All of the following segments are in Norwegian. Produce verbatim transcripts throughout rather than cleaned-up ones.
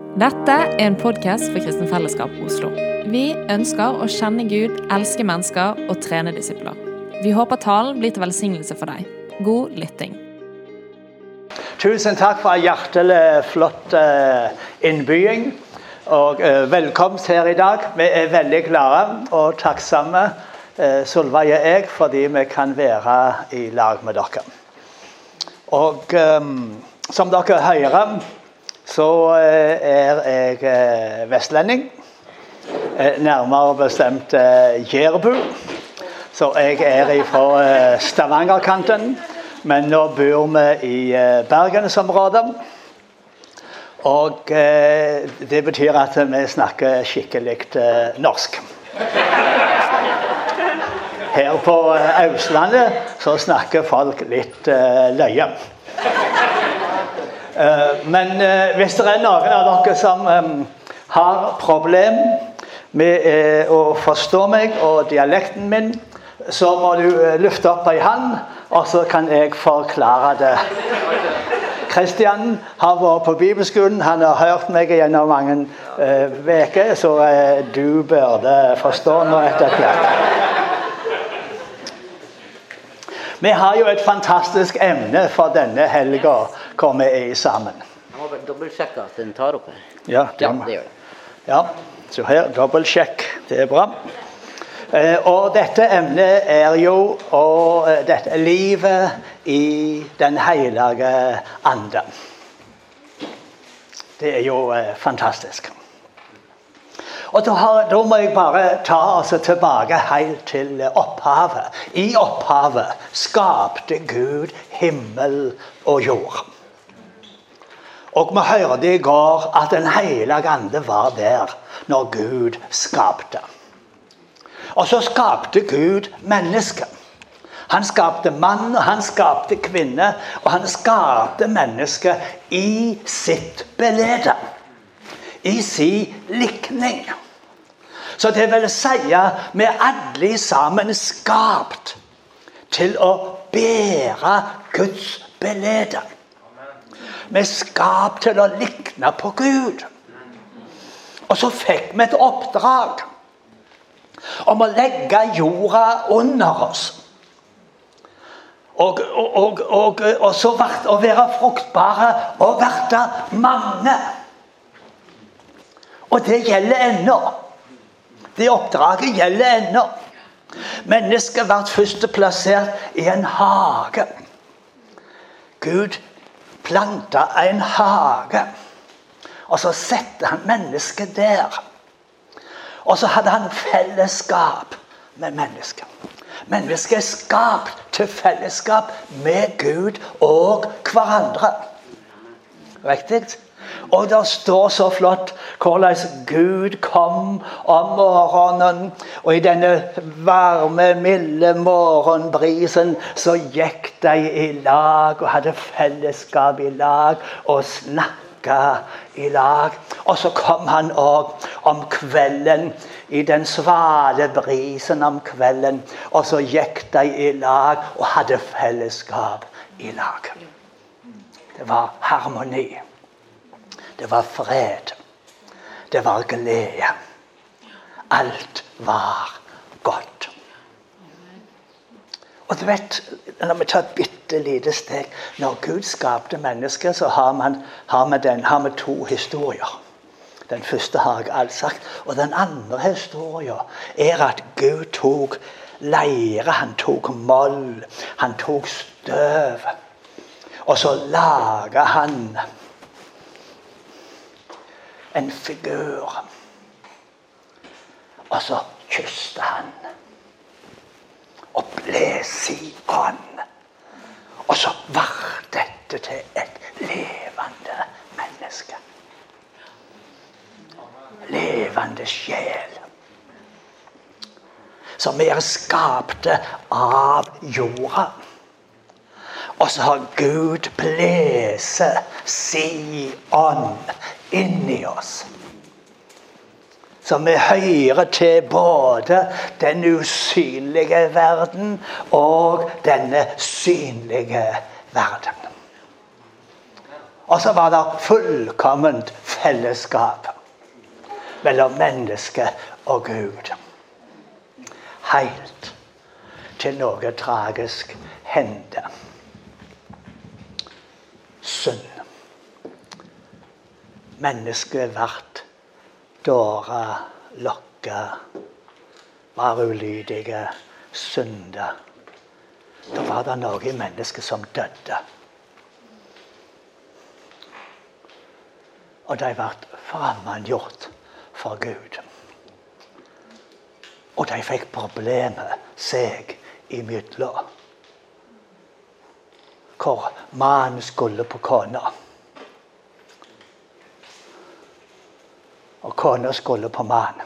Dette er en podcast for Kristen Fellesskap Oslo. Vi ønsker å kjenne Gud, elske mennesker og trene disipler. Vi håper talen blir til velsignelse for deg. God lytting. Tusen takk for en hjertelig flott innbygging, og velkomst her i dag. Vi er veldig glade og takksomme, Solveig og jeg, fordi vi kan være i lag med dere. Og um, som dere hører, så er jeg vestlending, nærmere bestemt Jærebu. Så jeg er fra Stavanger-kanten, men nå bor vi i Bergensområdet. Og det betyr at vi snakker skikkelig norsk. Her på Østlandet så snakker folk litt løye. Men hvis det er noen av dere som har problem med å forstå meg og dialekten min, så må du løfte opp en hånd, og så kan jeg forklare det. Kristian har vært på bibelskolen, han har hørt meg gjennom mange veker, så du burde forstå noe etter hvert. Vi har jo et fantastisk emne for denne helga hvor vi er sammen. Jeg må bare dobbeltsjekke at den tar opp her. Ja, ja det gjør det. Ja, så her, dobbeltsjekk, det er bra. Eh, og dette emnet er jo og, uh, dette, livet i den hellige ande. Det er jo uh, fantastisk. Og da, har, da må jeg bare ta oss tilbake helt til opphavet. I opphavet skapte Gud himmel og jord. Og vi hørte i går at den hellige ande var der når Gud skapte. Og så skapte Gud mennesket. Han skapte mann og han skapte kvinne, og han skapte mennesket i sitt bilde. I sin likning. Så det vil si at vi alle sammen skapt til å bære Guds bilde. Vi skapt til å likne på Gud. Og så fikk vi et oppdrag om å legge jorda under oss. Og, og, og, og, og så å være fruktbare og verte mange. Og det gjelder ennå. Det oppdraget gjelder ennå. Mennesket ble først plassert i en hage. Gud plantet en hage. Og så sette han mennesket der. Og så hadde han fellesskap med mennesket. Mennesket er skapt til fellesskap med Gud og hverandre. Riktig? Og det står så flott hvordan Gud kom om morgenen, og i denne varme, milde morgenbrisen så gikk de i lag og hadde fellesskap i lag og snakket i lag. Og så kom han også om kvelden, i den svale brisen om kvelden, og så gikk de i lag og hadde fellesskap i lag. Det var harmoni. Det var fred. Det var glede. Alt var godt. Og du vet, når vi tar et bitte lite steg, når Gud skapte mennesker, så har, man, har, vi den, har vi to historier. Den første har jeg alt sagt. Og den andre historien er at Gud tok leire, han tok moll, han tok støv. Og så laget han en figur. Og så kysste han. Og bles i ånd. Og så var dette til et levende menneske. Levende sjel. Som er skapte av jorda. Og så har Gud blæse si ånd inni oss. Så vi hører til både den usynlige verden og denne synlige verden. Og så var det fullkomment fellesskap mellom menneske og Gud. Helt til noe tragisk hendte. Synd. Mennesket ble dåra, lokka, var ulydige, synda. Da var det noe i mennesket som døde. Og de ble fremmedgjort for Gud. Og de fikk problemet seg imellom. Hvor mannen skulle på kona. Og kona skulle på mannen.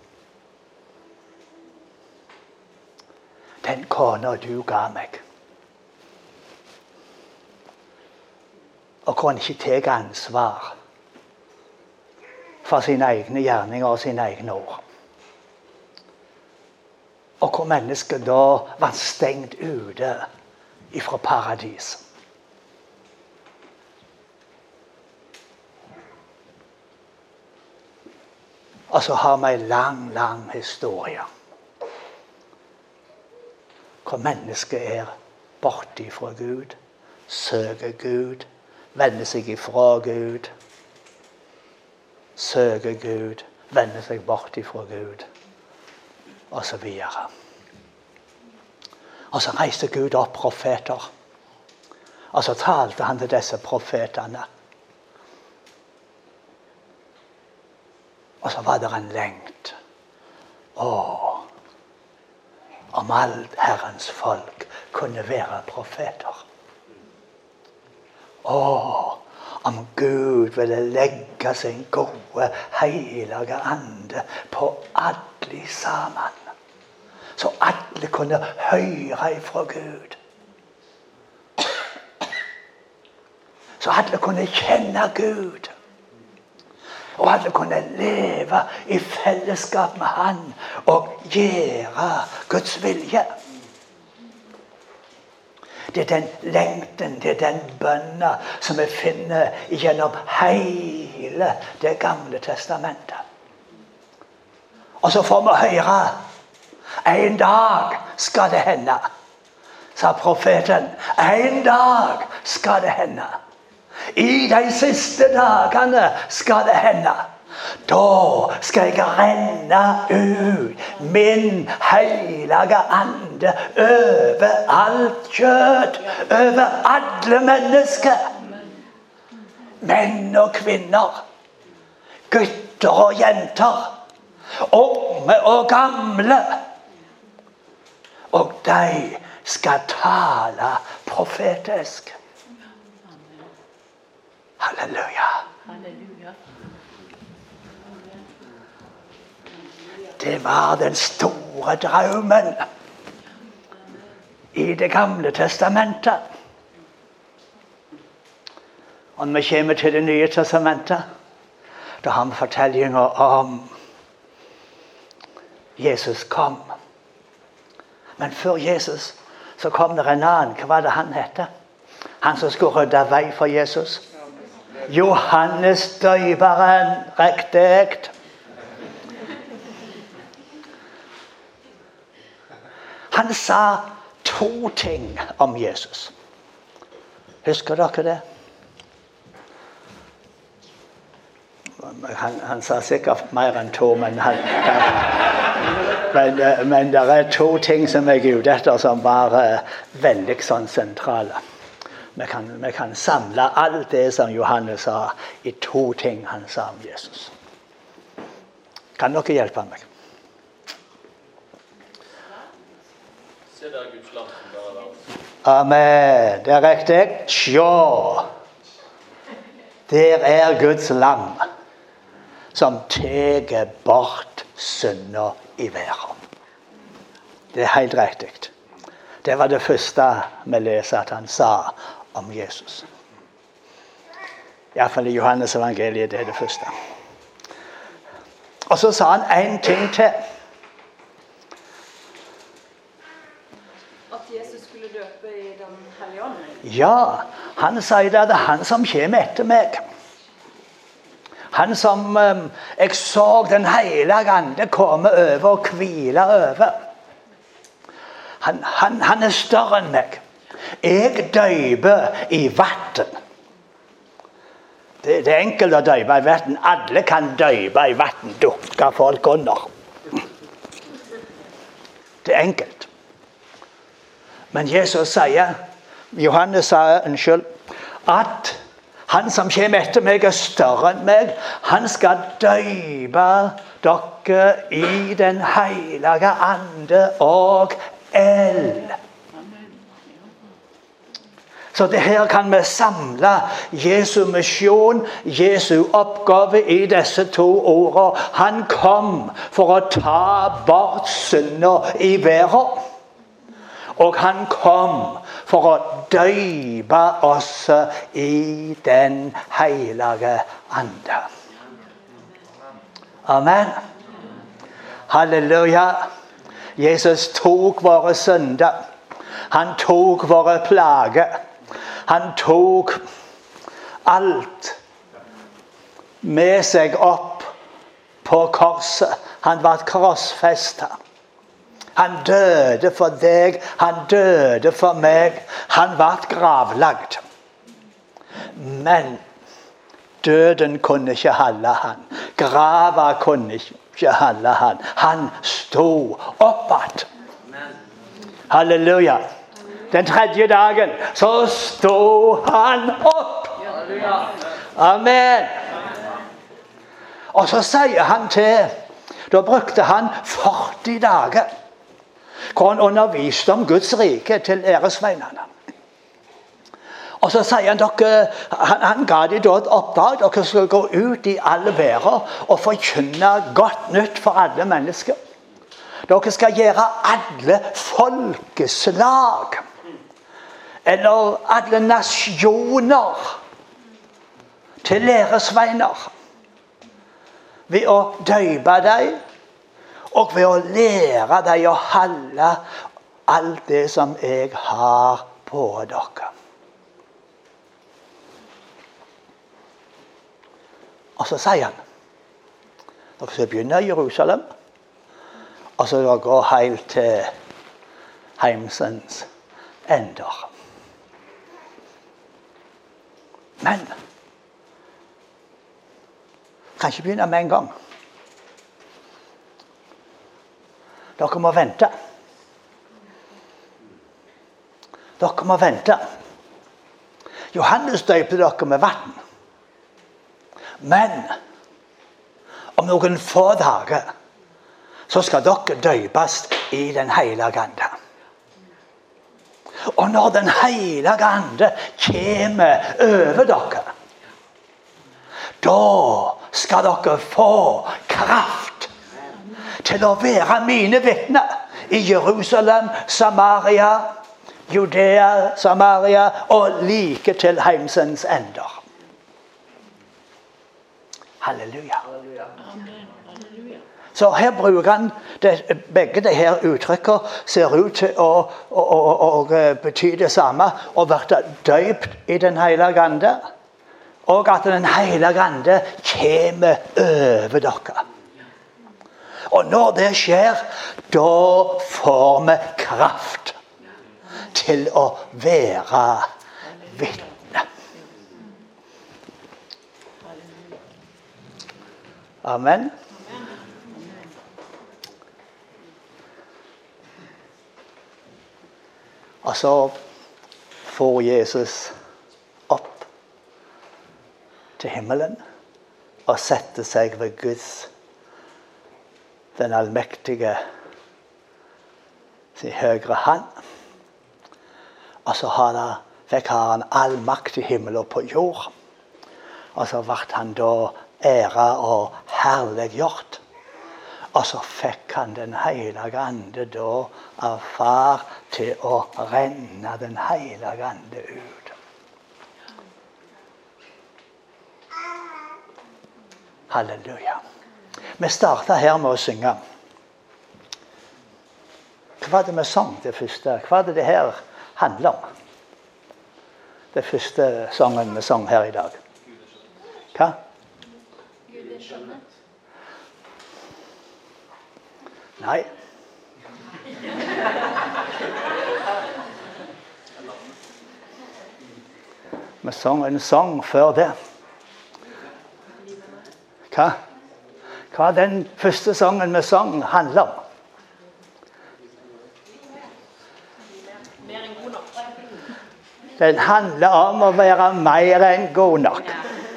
Den kona du ga meg. Og kunne ikke ta ansvar for sine egne gjerninger og sine egne ord. Og hvor mennesket da var stengt ute ifra paradis. Og så har vi en lang, lang historie. Hvor mennesket er borte fra Gud, søker Gud, vender seg ifra Gud, søker Gud, vender seg bort ifra Gud, og så videre. Og så reiste Gud opp profeter, og så talte han til disse profetene. Og så var det en lengt. Åh, om alt Herrens folk kunne være profeter. Åh, om Gud ville legge sin gode, heilige ande på alle sammen. Så alle kunne høre ifra Gud. Så alle kunne kjenne Gud. Og alle kunne leve i fellesskap med han og gjøre Guds vilje. Det er den lengten, det er den bønna som vi finner gjennom hele det gamle testamentet. Og så får vi høre, en dag skal det hende, sa profeten, en dag skal det hende. I de siste dagene skal det hende. Da skal jeg renne ut min heilige ande over alt kjøtt, over alle mennesker. Menn og kvinner, gutter og jenter, unge og gamle. Og de skal tale profetisk. Halleluja. Halleluja. Det var den store drømmen i det gamle testamentet. Og når vi kommer til det nye testamentet, da har vi fortellinger om Jesus kom. Men før Jesus så kom det en annen. Hva var det han hette? Han som skulle rydde vei for Jesus. Johannes døyperen, riktig. Han sa to ting om Jesus. Husker dere det? Han, han sa sikkert mer enn to, men, han, men, men det er to ting som jeg er ute etter som var veldig sånn sentrale. Vi kan, vi kan samle alt det som Johannes sa i to ting han sa om Jesus. Kan dere hjelpe meg? Se der Guds lam som bare er. Amen. Det er riktig. Sjå. Der er Guds lam som teger bort synder i verden. Det er helt riktig. Det var det første vi leser at han sa om Jesus. I hvert fall i Johannes evangeliet, det er det første. Og så sa han en ting til. At Jesus skulle døpe i den hellige ånden? Ja, Han sier det er han som kommer etter meg. Han som um, jeg så den hellige ande komme over og hvile over. Han, han, han er større enn meg. Jeg døyper i vatten. Det, det er enkelt å døype i vatten. Alle kan døype i vatten. Dukker folk under. Det er enkelt. Men Jesus sier, Johannes sa, unnskyld, at han som kommer etter meg er større enn meg. Han skal døype dere i den hellige ande og eld. Så det her kan vi samle Jesu misjon, Jesu oppgave i disse to ordene. Han kom for å ta bort synder i verden. Og han kom for å døype oss i den hellige ande. Amen. Halleluja. Jesus tok våre synder. Han tok våre plager. Han tok alt med seg opp på korset. Han ble korsfestet. Han døde for deg, han døde for meg, han ble gravlagt. Men døden kunne ikke holde han. Grava kunne ikke holde han. Han sto opp igjen. Halleluja. Den tredje dagen så sto han opp. Amen. Og så sier han til, da brukte han førti dager. Hvor han underviste om Guds rike til æresveinene. Og så sier han dere, han, han ga de da et oppdrag, dere skal gå ut i alle verden og forkynne godt nytt for alle mennesker. Dere skal gjøre alle folkeslag, eller alle nasjoner, til æresveiner, ved å døype dem, og ved å lære deg å holde alt det som jeg har på dere. Og så sier han, dere skal begynne i Jerusalem, og så skal dere gå helt til heimsens ender. Men, kan ikke begynne med en gang. Dere må vente. Dere må vente. Johannes døypte dere med vann. Men om noen få dager så skal dere døypes i den hellige ande. Og når den hellige ande kommer over dere, da skal dere få kraft til å være mine vitner i Jerusalem, Samaria, Judea, Samaria og like til heimsens ender. Halleluja. Så her bruker han det, begge de her uttrykker ser ut til å, å, å, å bety det samme, å være døypt i den hellige ande, og at den hellige ande kommer over dere. Og når det skjer, da får vi kraft til å være vitne. Amen. Og så får Jesus opp til himmelen og setter seg ved Guds, den allmektige, sin høyre hand. Og så har det, fikk han all makt i himmel og på jord. Og så ble han da ære og herliggjort. Og så fikk han den hellige ande da av far til å renne den hellige ande ut. Halleluja. Vi startet her med å synge. Hva var det vi sang det første? Hva var det det her handler om? det første sangen vi sang her i dag? Hva? Nei. Vi sang en sang før det. Hva? Hva den første sangen vi sang handler om? Den handler om å være mer enn god nok.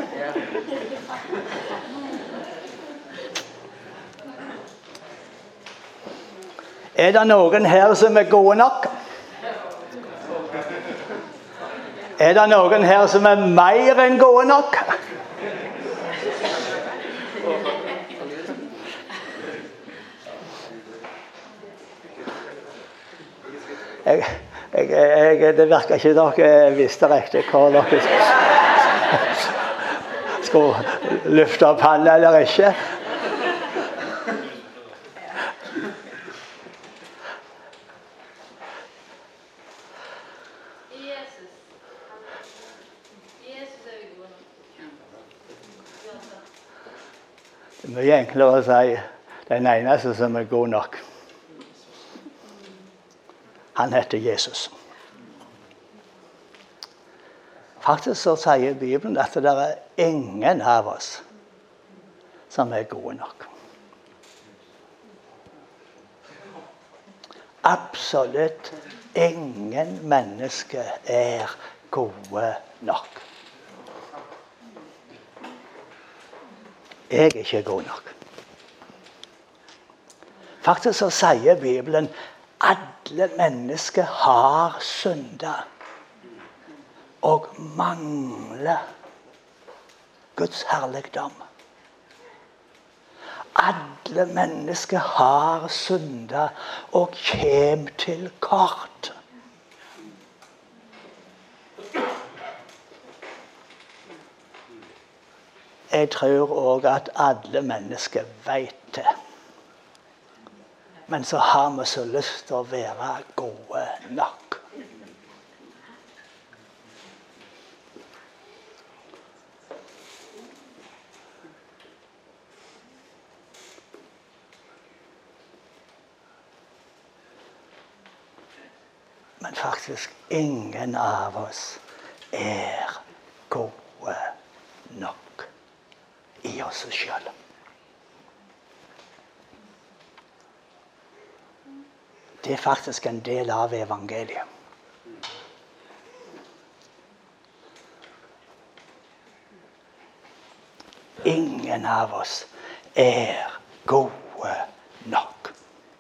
Er det noen her som er gode nok? Er det noen her som er mer enn gode nok? Jeg, jeg, jeg, det virker ikke dere visste riktig hvor dere skulle løfte opp hånden eller ikke. Det er mye enklere å si den eneste som er god nok. Han heter Jesus. Faktisk så sier Bibelen at det er ingen av oss som er gode nok. Absolutt ingen mennesker er gode nok. Jeg er ikke god nok. Faktisk så sier Bibelen alle mennesker har syndet og mangler Guds herligdom. Alle mennesker har syndet og kommer til kort. Jeg tror også at alle mennesker vet det. Men så har vi så lyst til å være gode nok. Men faktisk ingen av oss er gode nok i oss selv. Det er faktisk en del av evangeliet. Ingen av oss er gode nok.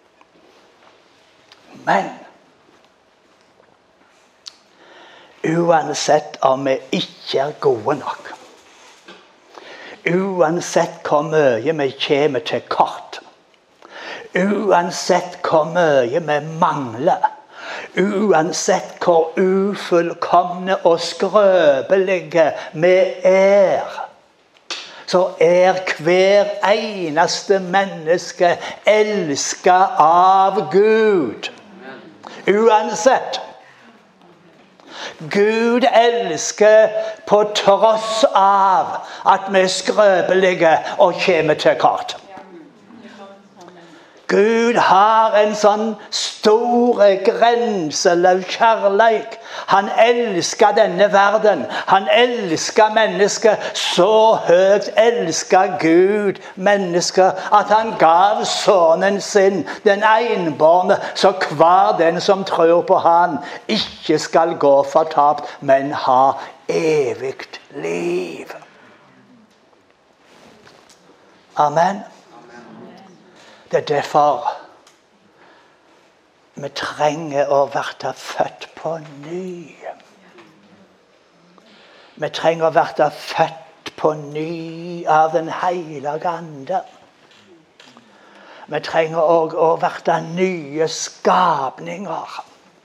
Men uansett om vi ikke er gode nok, uansett hvor mye vi kommer til kort, uansett hvor mye vi mangler, uansett hvor ufullkomne og skrøpelige vi er, så er hver eneste menneske elsket av Gud. Uansett. Gud elsker på tross av at vi er skrøpelige og kommer til kort. Gud har en sånn stor grenseløs kjærleik. Han elsker denne verden. Han elsker mennesker. Så høyt elsker Gud mennesker at han gav sønnen sin, den enbårne, så hver den som tror på han ikke skal gå fortapt, men ha evigt liv. Amen. Det er derfor vi trenger å være født på ny. Vi trenger å være født på ny av den hellige ande. Vi trenger også å være nye skapninger.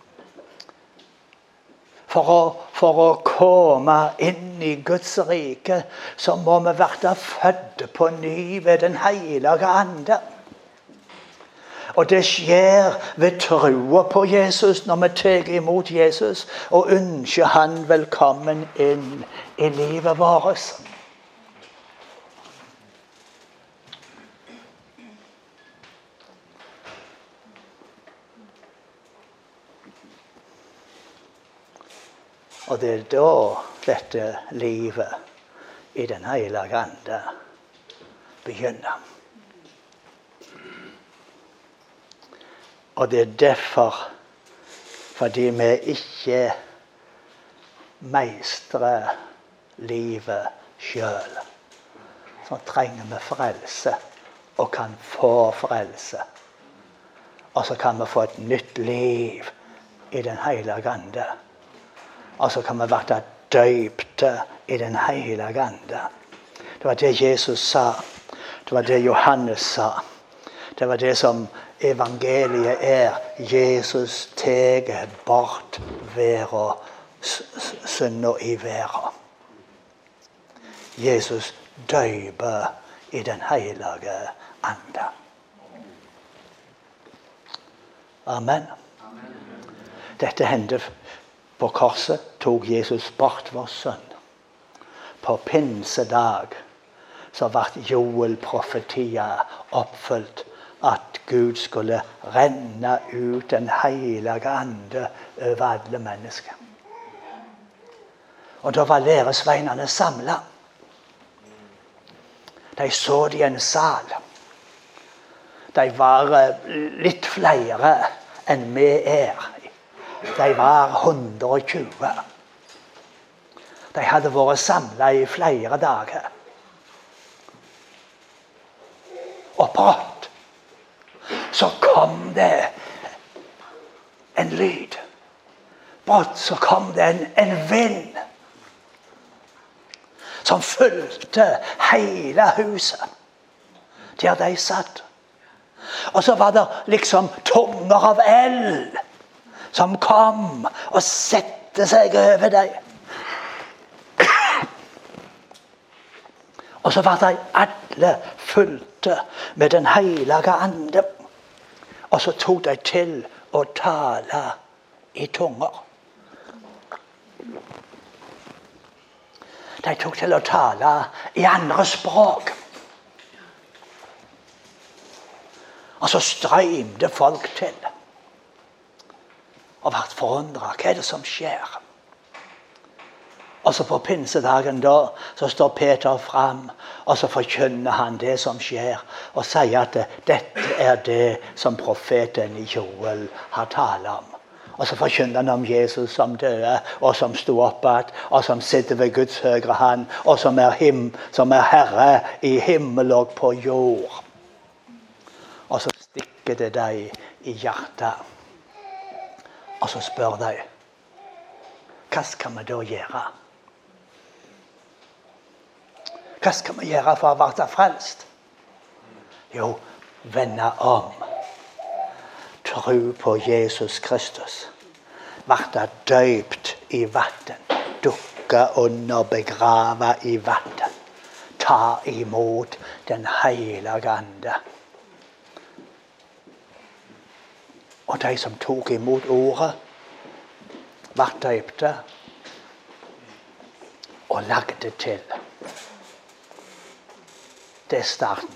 For å, for å komme inn i Guds rike, så må vi være født på ny ved den hellige ande. Og det skjer ved troa på Jesus når vi tar imot Jesus og ønsker han velkommen inn i livet vårt. Og det er da dette livet i den hellige ande begynner. Og det er derfor, fordi vi ikke meistrer livet selv, så trenger vi frelse og kan få frelse. Og så kan vi få et nytt liv i den hellige ande. Og så kan vi være døypte i den hellige ande. Det var det Jesus sa. Det var det Johannes sa. Det var det som evangeliet er. Jesus teger bort verden, synda i verden. Jesus døyper i den hellige ande. Amen. Dette hendte på korset, tok Jesus bort vår synd. På pinsedag så ble Joel-profetia oppfylt at Gud skulle renne ut den hellige ande over alle mennesker. Og da var læresveinene samlet. De så det i en sal. De var litt flere enn vi er. De var hundre og tjue. De hadde vært samlet i flere dager. Og brått så kom det en lyd. Brått så kom det en, en vind som fylte hele huset der de satt. Og så var det liksom tunger av eld som kom og sette seg over dem. Og så var de alle fylte med den hellige ande. Og så tok de til å tale i tunger. De tok til å tale i andre språk. Og så strømte folk til. Og ble forundret. Hva er det som skjer? Og så på pinsedagen da, så står Peter fram, og så forkynner han det som skjer, og sier at dette er det som profeten Joel har talt om. Og så forkynner han om Jesus som døde, og som stod opp igjen, og som sitter ved Guds høyre hand, og som er, him, som er Herre i himmel og på jord. Og så stikker det deg i hjertet. Og så spør de, hva skal vi da gjøre? Hva skal vi gjøre for å være frelst? Jo, vende om. Tro på Jesus Kristus. Være døypt i vatten. Dukke under, begrave i vatten. Ta imot den hellige ande. Og de som tok imot ordet, ble døypte og lagde til. Det er starten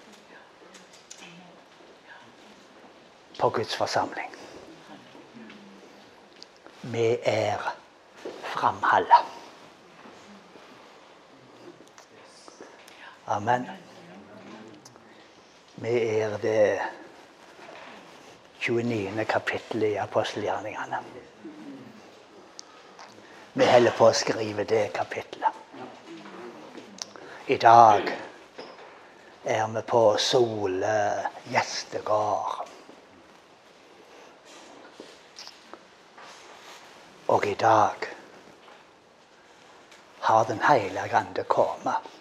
på Guds forsamling. Vi er framhaldet. Amen. Vi er det tjueniende kapittelet i apostelgjerningene. Vi holder på å skrive det kapittelet. I dag er vi på Sole gjestegård. Og i dag har den hellige ande kommet.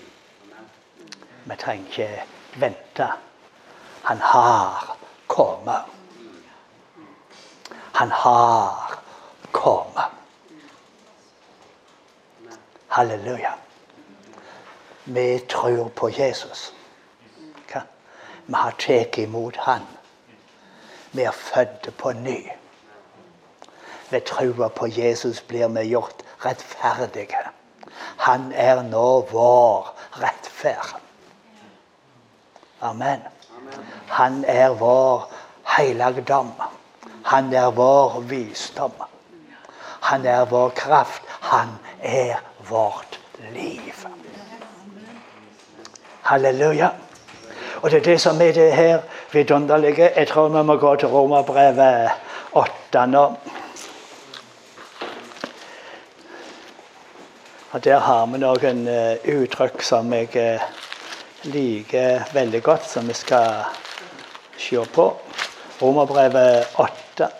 Vi trenger ikke vente. Han har kommet. Han har kommet. Halleluja. Vi tror på Jesus. Vi har tatt imot han Vi er født på ny. Ved troen på Jesus blir vi gjort rettferdige. Han er nå vår rettferd. Amen. Han er vår helligdom. Han er vår visdom. Han er vår kraft. Han er vårt liv. Halleluja. Og det er det som er det her vidunderlige. Jeg tror vi må gå til Romerbrevet åtte nå. Og der har vi noen uh, uttrykk som jeg uh, liker veldig godt, som vi skal se på. Romerbrevet åtte.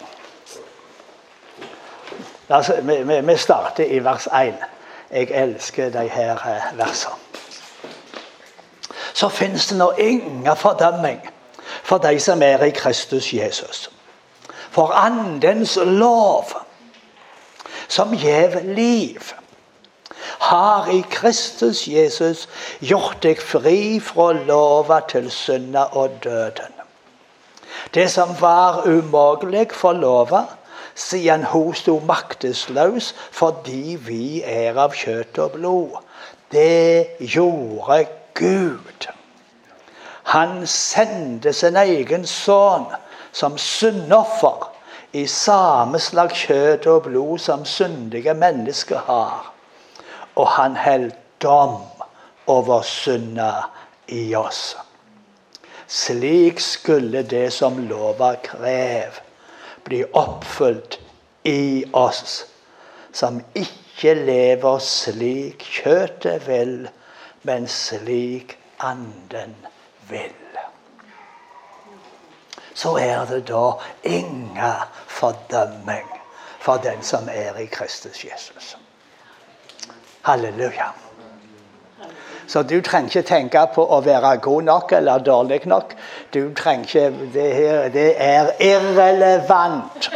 Altså, vi, vi, vi starter i vers én. Jeg elsker de her uh, versene. Så finnes det nå ingen fordømming for de som er i Kristus Jesus. For andens lov, som gjev liv, har i Kristus Jesus gjort deg fri fra lova til synda og døden. Det som var umulig for lova, siden hun stod maktesløs fordi vi er av kjøtt og blod, det gjorde Gud. Han sendte sin egen sønn som syndoffer i samme slags kjøtt og blod som syndige mennesker har. Og han held dom over synda i oss. Slik skulle det som lova krev bli oppfylt i oss, som ikke lever slik kjøttet vil, men slik anden vil. Så er det da ingen fordømming for den som er i Kristus Jesus. Halleluja. Så du trenger ikke tenke på å være god nok eller dårlig nok. Du trenger ikke, det, her, det er irrelevant.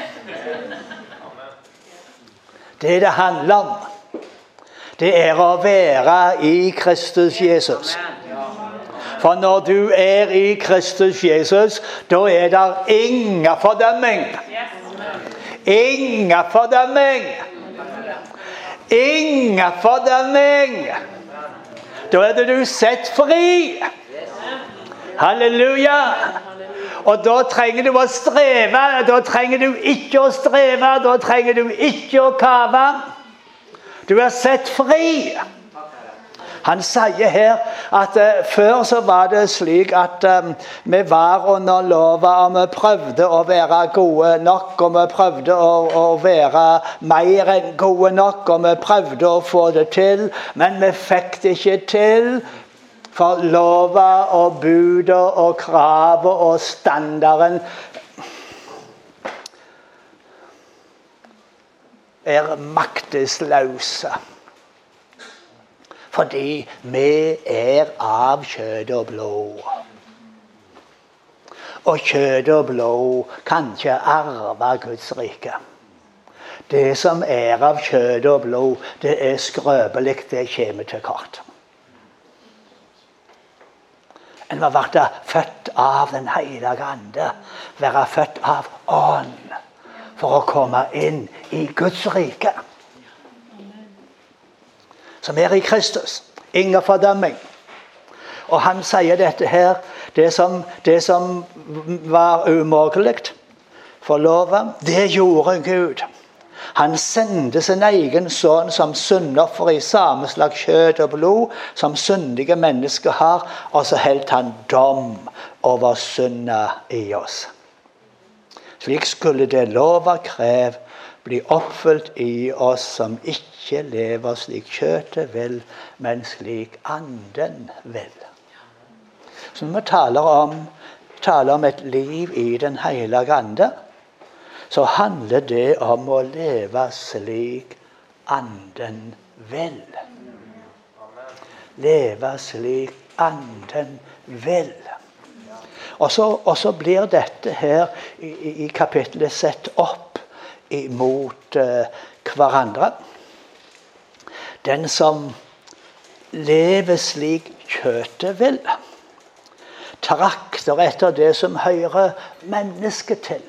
Det det handler om, det er å være i Kristus Jesus. For når du er i Kristus Jesus, da er det ingen fordømming. Ingen fordømming. Ingen fordømming. Da er det du sett fri. Halleluja. Og da trenger du å streve. Da trenger du ikke å streve. Da trenger du ikke å kave. Du er sett fri. Han sier her at uh, før så var det slik at um, vi var under lova, og vi prøvde å være gode nok, og vi prøvde å, å være mer enn gode nok, og vi prøvde å få det til, men vi fikk det ikke til, for lova og budet og kravet og standarden er maktesløse. Fordi vi er av kjøtt og blod. Og kjøtt og blod kan ikke arve Guds rike. Det som er av kjøtt og blod, det er skrøpelig, det kommer til kort. En må være født av den hellige ande, være født av ånd, for å komme inn i Guds rike. Som er i Kristus. Ingen fordømming. Og han sier dette her, det som, det som var umulig for loven, det gjorde Gud. Han sendte sin egen sønn som syndoffer i samme slags kjøtt og blod som syndige mennesker har, og så holdt han dom over synda i oss. Slik skulle det lova krev bli oppfylt i oss som ikke lever slik kjøttet vil, men slik anden vil. Så når vi taler om, taler om et liv i den hellige ande, så handler det om å leve slik anden vil. Leve slik anden vil. Og så, og så blir dette her i, i kapittelet sett opp imot uh, hverandre. Den som lever slik kjøttet vil, trakter trakter etter det som hører mennesket til.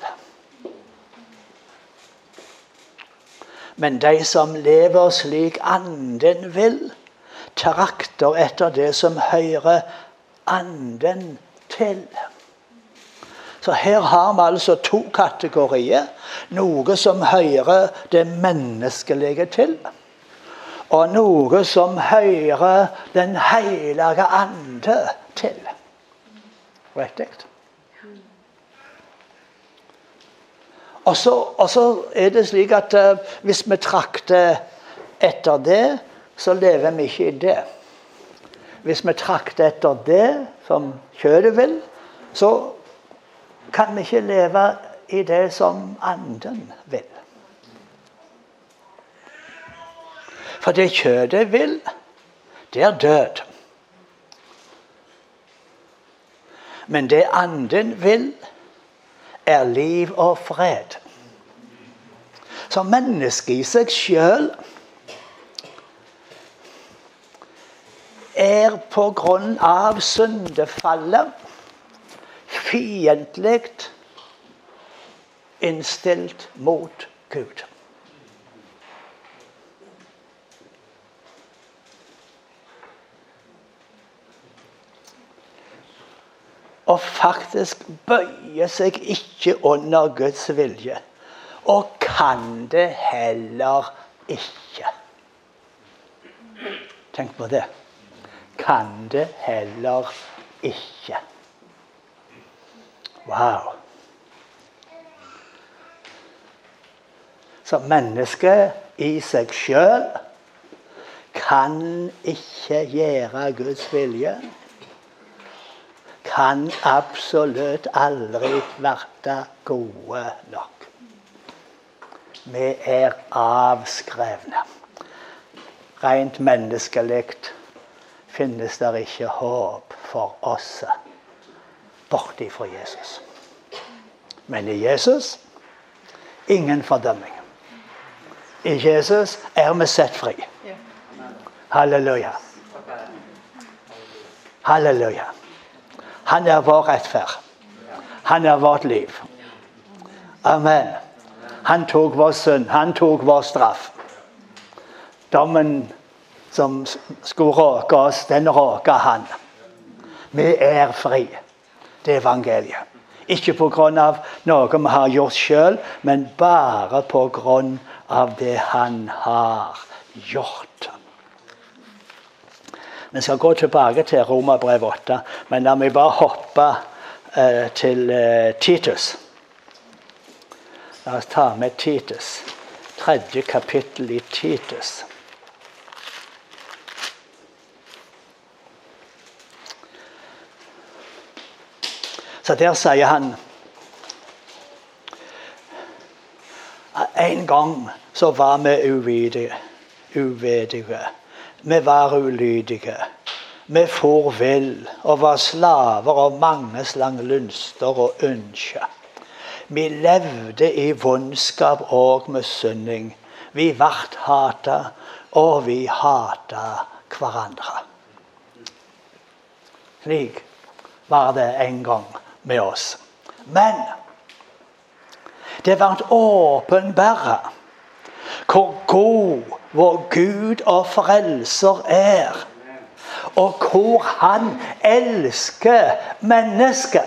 Men de som lever slik anden vil, trakter etter det som hører anden til. Så her har vi altså to kategorier. Noe som hører det menneskelige til, og noe som hører den hellige ande til. Riktig? Og så, og så er det slik at uh, hvis vi trakter etter det, så lever vi ikke i det. Hvis vi trakter etter det som kjødet vil, så kan vi ikke leve i det som anden vil. For det kjødet vil, det er død. Men det anden vil, er liv og fred. Så mennesket i seg selv er på grunn av syndefallet fiendtligt innstilt mot Gud. Og faktisk bøyer seg ikke under Guds vilje. Og kan det heller ikke. Tenk på det. Kan det heller ikke. Wow. Så mennesket i seg selv kan ikke gjøre Guds vilje. Kan absolutt aldri være gode nok. Vi er avskrevne. Rent menneskelig finnes det ikke håp for oss borte fra Jesus. Men i Jesus, ingen fordømming. I Jesus er vi sett fri. Halleluja. Halleluja. Han er vår rettferd. Han er vårt liv. Amen. Han tok vår synd. Han tok vår straff. Dommen som skulle råke oss, den råker han. Vi er fri. Det er evangeliet. Ikke på grunn av noe vi har gjort selv, men bare på grunn av det han har gjort. Vi skal gå tilbake til Romerbrev åtte, men la meg bare hoppe uh, til uh, Titus. La oss ta med Titus, tredje kapittel i Titus. Så der sier han, en gang så var vi uvidige, uvedige. Vi var ulydige. Vi for vill og var slaver av mange slang lyster og ønsker. Vi levde i vondskap og misunning. Vi vart hatet, og vi hatet hverandre. Slik var det en gang med oss. Men det vart åpenbare hvor god vår Gud og frelser er, og hvor han elsker mennesket.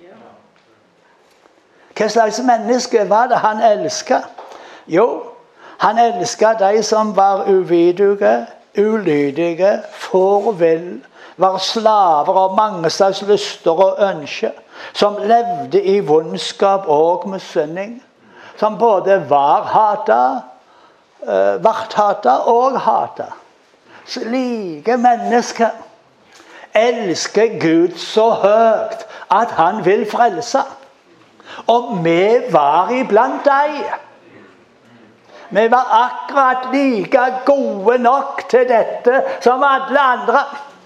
Hva slags menneske var det han elsket? Jo, han elsket de som var uvidige, ulydige, forvill, var slaver av mange slags lyster og ønsker, som levde i vondskap og misunning, som både var hatet, uh, vart hatet og hatet. Slike mennesker elsker Gud så høyt at han vil frelse. Og vi var iblant deg. Vi var akkurat like gode nok til dette som alle andre.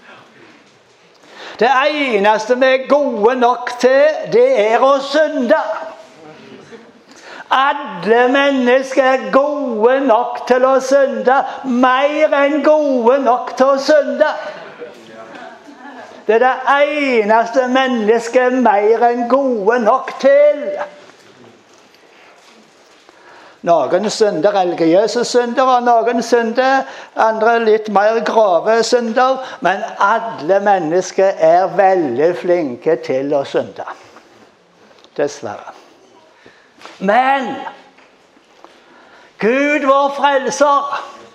Det eneste vi er gode nok til, det er å synde. Alle mennesker er gode nok til å synde, mer enn gode nok til å synde. Det er det eneste mennesket mer enn gode nok til. Noen synder religiøse synder, og noen synder, andre litt mer grove synder. Men alle mennesker er veldig flinke til å synde. Dessverre. Men Gud vår frelser,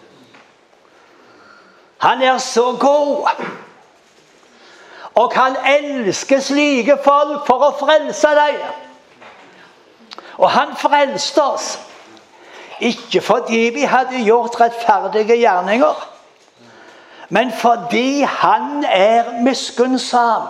han er så god. Og han elsker slike folk for å frelse dem. Og han frelste oss. Ikke fordi vi hadde gjort rettferdige gjerninger, men fordi han er miskunnsom.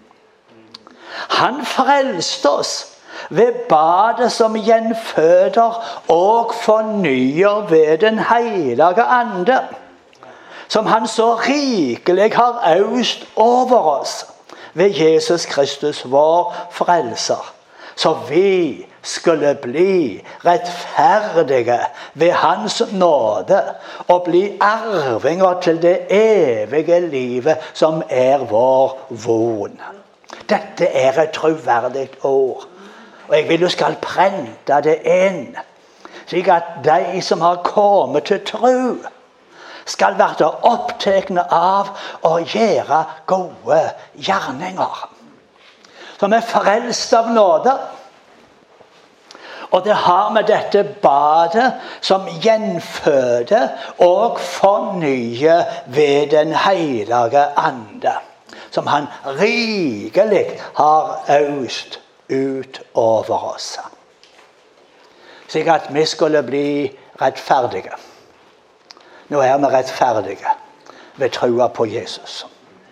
Han frelste oss ved badet som gjenføder og fornyer ved den hellige ande, som han så rikelig har øst over oss ved Jesus Kristus, vår frelser. Så vi skulle bli rettferdige ved hans nåde og bli arvinger til det evige livet som er vår von. Dette er et troverdig ord, og jeg vil du skal prente det inn, slik at de som har kommet til tro skal være opptekne av å gjøre gode gjerninger. Som er frelst av nåde. Og det har med dette badet som gjenføder og fornyer ved den hellige ande, som han rikelig har øst ut over oss. Slik at vi skulle bli rettferdige. Nå er vi rettferdige ved troa på Jesus.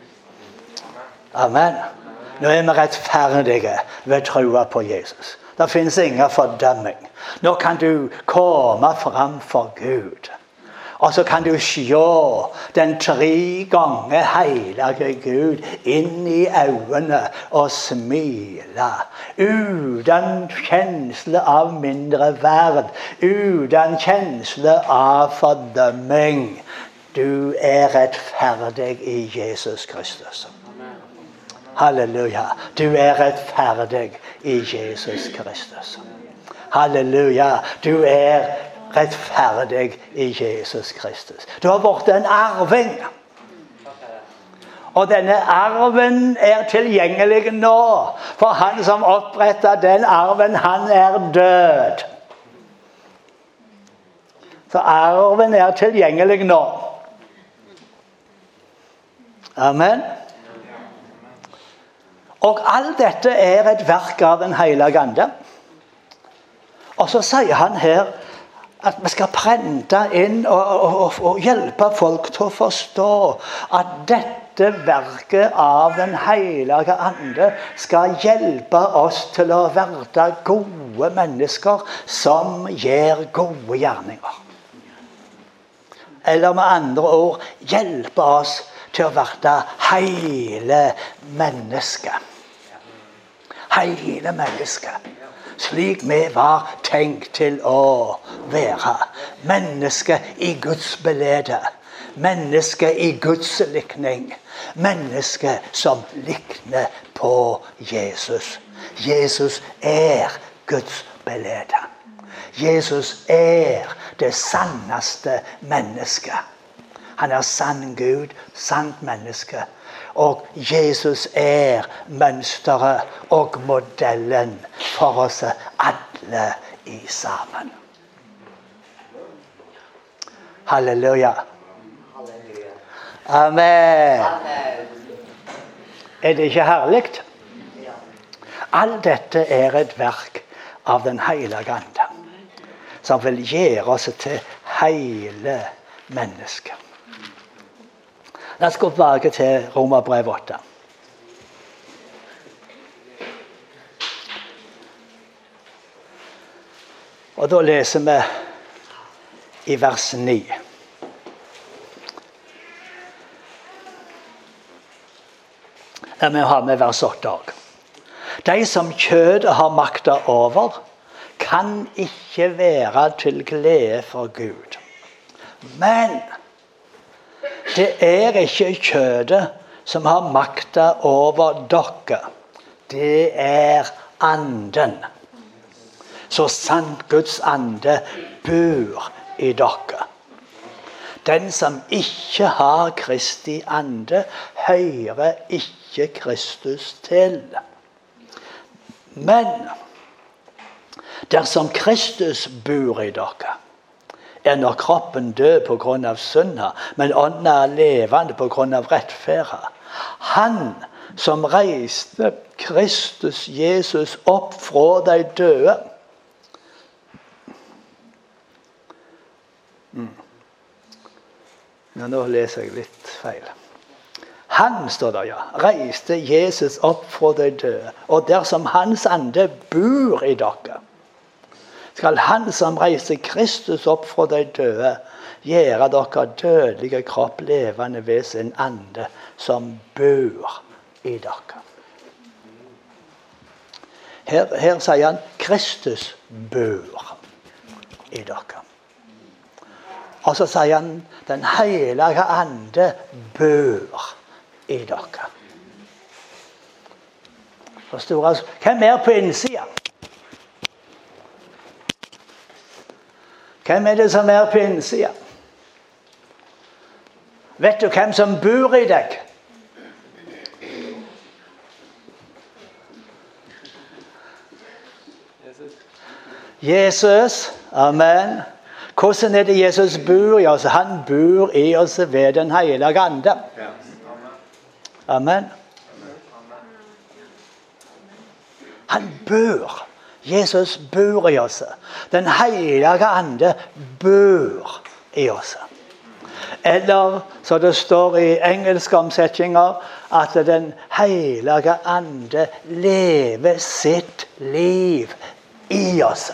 Amen. Nå er vi rettferdige ved troa på Jesus. Det finnes ingen fordømming. Nå kan du komme fram for Gud. Og så kan du se den tre ganger hellige Gud inn i øynene og smile. Uten kjensle av mindre verd. Uten kjensle av fordømming. Du er rettferdig i Jesus Kristus. Halleluja. Du er rettferdig i Jesus Kristus. Halleluja. Du er rettferdig i Jesus Kristus. Du har vært en arving. Og denne arven er tilgjengelig nå. For han som opprettet den arven, han er død. Så arven er tilgjengelig nå. Amen. Og alt dette er et verk av den hellige ande. Og så sier han her at vi skal prente inn og, og, og, og hjelpe folk til å forstå at dette verket av den hellige ande skal hjelpe oss til å være gode mennesker som gjør gode gjerninger. Eller med andre ord, hjelpe oss til å være hele mennesket. Hele mennesket. Slik vi var tenkt til å være. Menneske i Guds belede. Menneske i Guds likning. Menneske som likner på Jesus. Jesus er Guds belede. Jesus er det sanneste mennesket. Han er sann Gud, sant menneske. Og Jesus er mønsteret og modellen for oss alle i sammen. Halleluja. Amen. Er det ikke herlig? Alt dette er et verk av den hellige ande, som vil gjøre oss til hele mennesket. La oss gå tilbake til Romerbrev åtte. Og da leser vi i vers ni. La meg ha med vers åtte også. De som kjødet har makta over, kan ikke være til glede for Gud. Men det er ikke kjødet som har makta over dere, det er anden. Så sant Guds ande bor i dere. Den som ikke har Kristi ande, hører ikke Kristus til. Men dersom Kristus bor i dere, er når kroppen død på grunn av synda, men ånden er levende på grunn av rettferda. Han som reiste Kristus Jesus opp fra de døde. Mm. Nå leser jeg litt feil. Han, står der, ja, reiste Jesus opp fra de døde, og dersom hans ande bor i dere, skal han som reiste Kristus opp fra de døde, gjøre dere dødelige kropp levende ved sin ande som bor i dere. Her, her sier han Kristus bor i dere. Og så sier han den hellige ande bor i dere. Forstår altså, hvem er på innsiden? Hvem er det som er på innsiden? Vet du hvem som bor i deg? Jesus. Amen. Hvordan er det Jesus bor i oss? Han bor i oss ved den hellige ande. Amen. Han bor. Jesus bor i oss. Den hellige ande bor i oss. Eller, så det står i engelske omsetninger, at den hellige ande lever sitt liv i oss.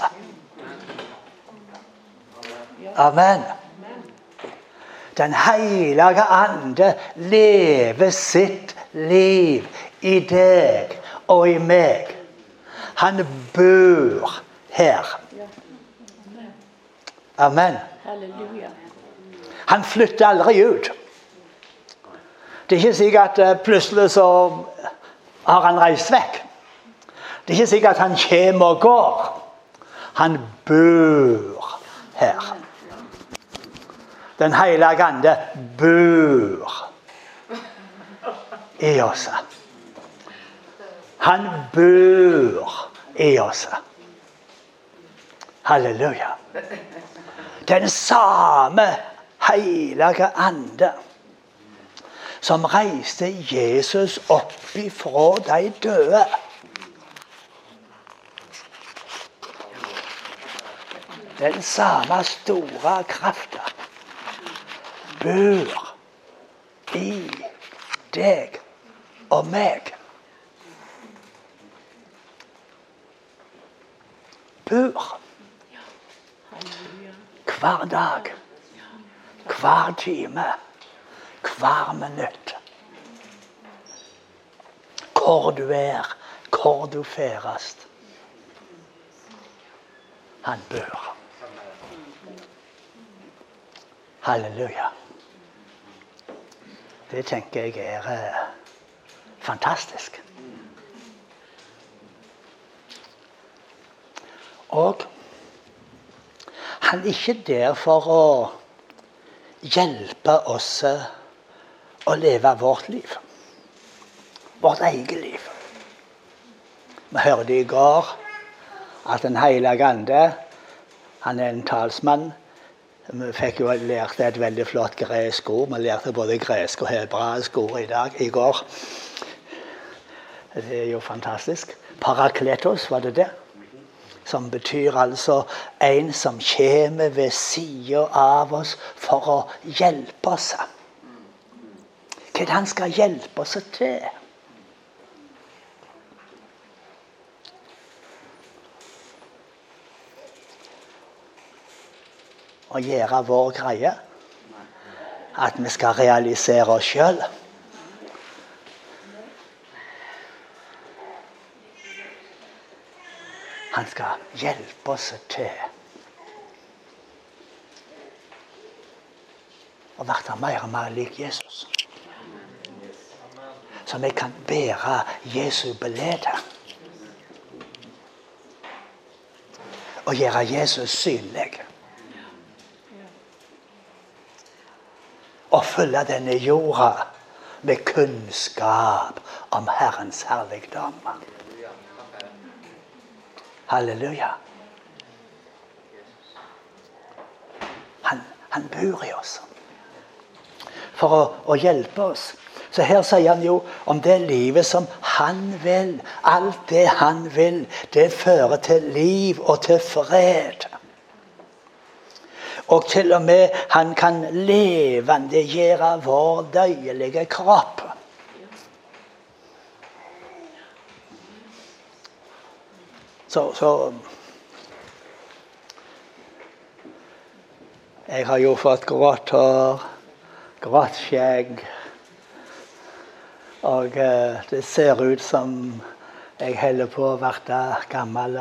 Amen. Den hellige ande lever sitt liv i deg og i meg. Han bor her. Amen. Han flytter aldri ut. Det er ikke sikkert at plutselig så har han reist vekk. Det er ikke sikkert at han kommer og går. Han bor her. Den hellige ande bor i oss. Han bor i oss. Halleluja. Den samme hellige ande som reiste Jesus opp ifra de døde. Den samme store kraften bor i deg og meg. Bor. Hver dag, hver time, hver minutt. Hvor du er, hvor du ferdest. Han bor. Halleluja. Det tenker jeg er eh, fantastisk. Og han er ikke der for å hjelpe oss å leve vårt liv. Vårt eget liv. Vi hørte i går at den hellige ande, han er en talsmann. Vi fikk jo lært et veldig flott gresk ord. Vi lærte både gresk og hebraisk ord i dag, i går. Det er jo fantastisk. Parakletos, var det det? Som betyr altså en som kommer ved siden av oss for å hjelpe oss. Hva er det han skal hjelpe oss til? Å gjøre vår greie. At vi skal realisere oss selv. Han skal hjelpe oss til å være mer og mer lik Jesus. så vi kan bære Jesu belede. Og gjøre Jesus synlig. Og fylle denne jorda med kunnskap om Herrens herligdom. Halleluja. Han, han bor i oss. For å, å hjelpe oss. Så her sier han jo om det livet som han vil. Alt det han vil, det fører til liv og til fred. Og til og med han kan levendegjøre vår døyelige kropp. Så, så jeg har jo fått grått hår, grått skjegg. Og uh, det ser ut som jeg holder på å bli gammel.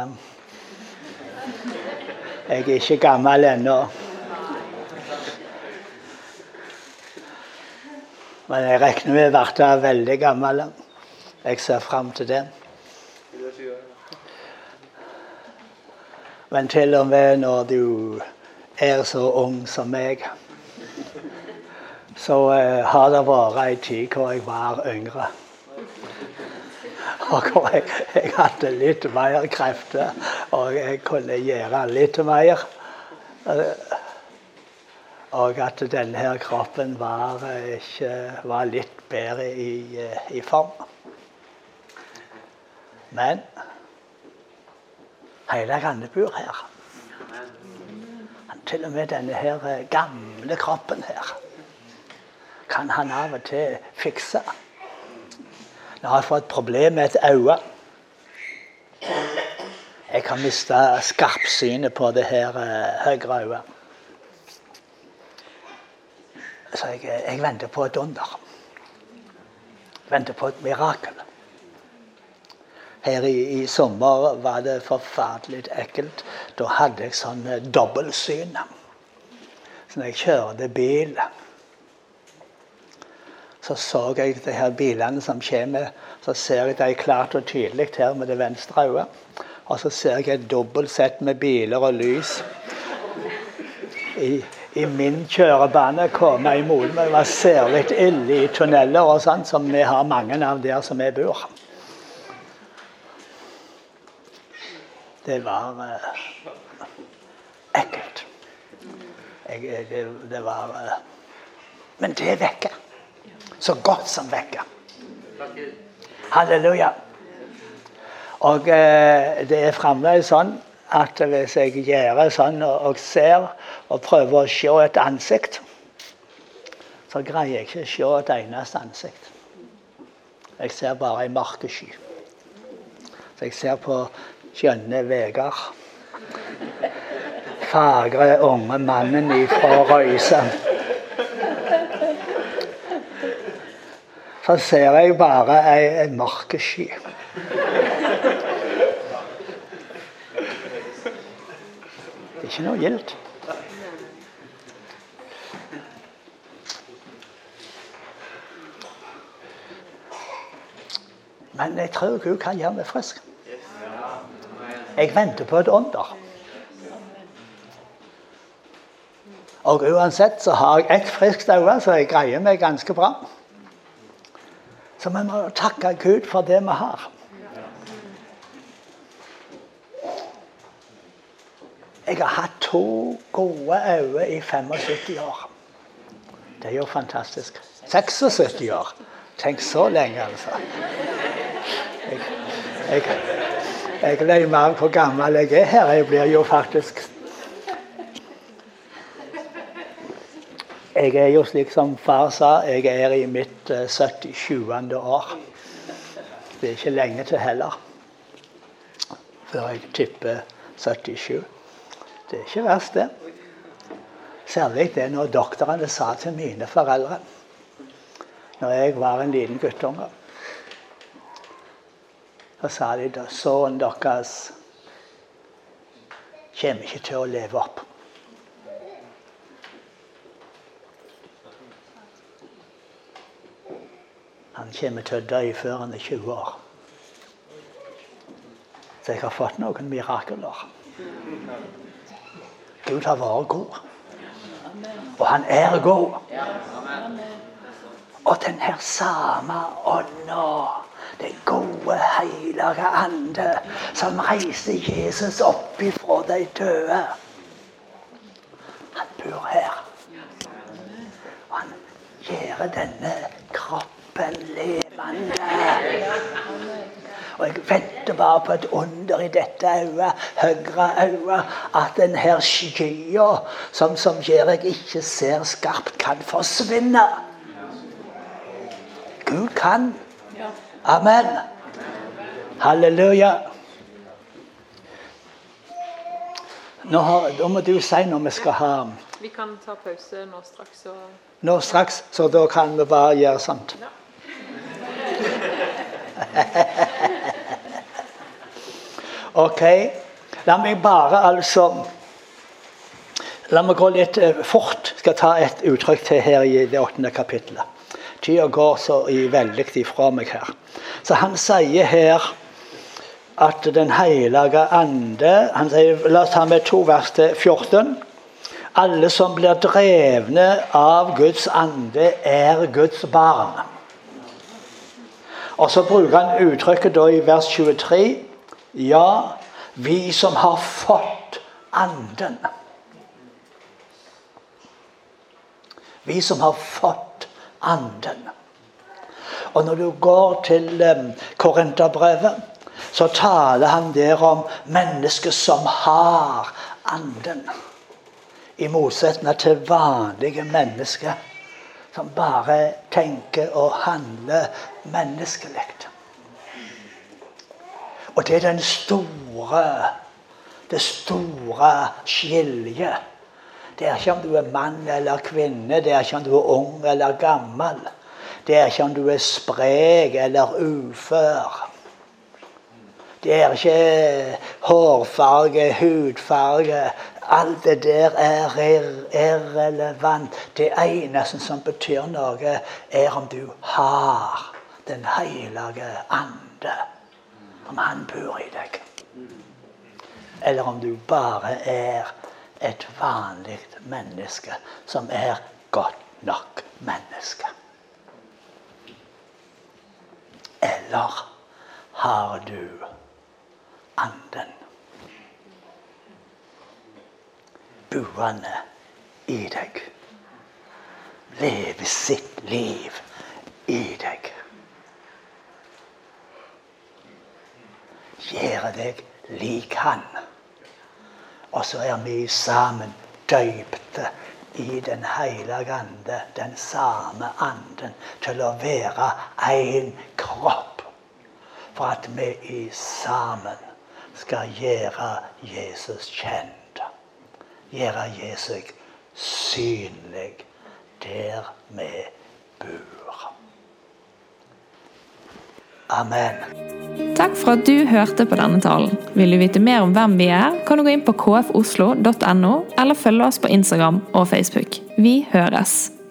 Jeg er ikke gammel ennå. Men jeg regner med å bli veldig gammel. Jeg ser frem til det. Men til og med når du er så ung som meg, så uh, har det vært en tid hvor jeg var yngre. Og hvor jeg, jeg hadde litt mer krefter, og jeg kunne gjøre litt mer. Uh, og at denne her kroppen var, ikke, var litt bedre i, i form. Men hele Rande bor her. Han, til og med denne her gamle kroppen her kan han av og til fikse. Nå har jeg fått et problem med et øye. Jeg kan miste skarpsynet på det her uh, høyre øyet. Så jeg, jeg venter på et under. Venter på et mirakel. Her i, i sommer var det forferdelig ekkelt. Da hadde jeg sånn uh, dobbeltsyn. Så når jeg kjørte bil, så så jeg de her bilene som kommer, så ser jeg de klart og tydelig her med det venstre øyet. Og så ser jeg et dobbelt sett med biler og lys i, i min kjørebane komme imot meg. Det var særlig ille i tunneler og sånt, som vi har mange av der som vi bor. Det var uh, ekkelt. Jeg, det, det var... Uh, men det er vekke. Så godt som vekke. Halleluja. Og eh, det er fremdeles sånn at hvis jeg gjør sånn og, og ser og prøver å se et ansikt, så greier jeg ikke å se et eneste ansikt. Jeg ser bare en mørkesky. Så jeg ser på skjønne veger. Fagre unge mannen ifra Røyse. Så ser jeg bare en, en mørkesky. Det er ikke noe gildt. Men jeg tror Gud kan gjøre meg frisk. Jeg venter på et under. Og uansett så har jeg et friskt øye, så jeg greier meg ganske bra. Så vi må takke Gud for det vi har. Jeg har hatt to gode øyne i syttifem år. Det er jo fantastisk. syttiseks år. Tenk så lenge, altså. Jeg, jeg, jeg legger meg hvor gammel jeg er her. Jeg blir jo faktisk... Jeg er jo slik som far sa, jeg er i mitt uh, syttisjuende år. Det er ikke lenge til heller. Før jeg tipper syttisju. Det er ikke verst det. Særlig det når doktorene sa til mine foreldre, når jeg var en liten guttunge. Så sa de da, sønnen deres kommer ikke til å leve opp. Han han kommer til å dø før han er tjue år. Så jeg har fått noen mirakler. Gud har vært god. Og han er god. Og den her samme ånda, den gode, heilige ande, som reiser Jesus opp ifra de døde. Han bor her. Og han gjør denne kroppen levende. Og jeg venter bare på et under i dette øyet, høyre øyet, at den her skya, som, som gjør jeg ikke ser skarpt, kan forsvinne. Gud kan. Amen. Halleluja. Nå, har, nå må du si når vi skal ha... Vi kan ta pause nå straks. Og... Nå straks, så da kan vi bare gjøre sånt. Ja. Ok, la meg bare altså, la meg gå litt fort, skal ta et uttrykk til her i det åttende kapittelet. Tida går så i veldig ifra meg her. Så han sier her at den heilige ande, han sier, la oss ta med to vers til fjorten, alle som blir drevne av Guds ande er Guds barn. Og så bruker han uttrykket da i vers tjuetre, ja, vi som har fått anden. Vi som har fått anden. Og når du går til um, Korinterbrevet, så taler han der om mennesker som har anden. I motsetning til vanlige mennesker som bare tenker og handler menneskelig. Og det er den store, det store skiljet. Det er ikke om du er mann eller kvinne, det er ikke om du er ung eller gammel. Det er ikke om du er sprek eller ufør. Det er ikke hårfarge, hudfarge. Alt det der er irrelevant. Det eneste som betyr noe er om du har den heilige ande. Om han bor i deg. Eller om du bare er et vanlig menneske som er godt nok menneske. Eller har du anden boende i deg? Lever sitt liv i deg. Gjør deg lik han. Og så er vi sammen døypte i den heilige ande, den samme anden, til å være en kropp. For at vi i sammen skal gjøre Jesus kjent. Gjøre Jesus synlig der vi bor. Amen. Takk for at du hørte på denne talen. Vil du vite mer om hvem vi er, kan du gå inn på k f oslo punktum n o eller følge oss på Instagram og Facebook. Vi høres!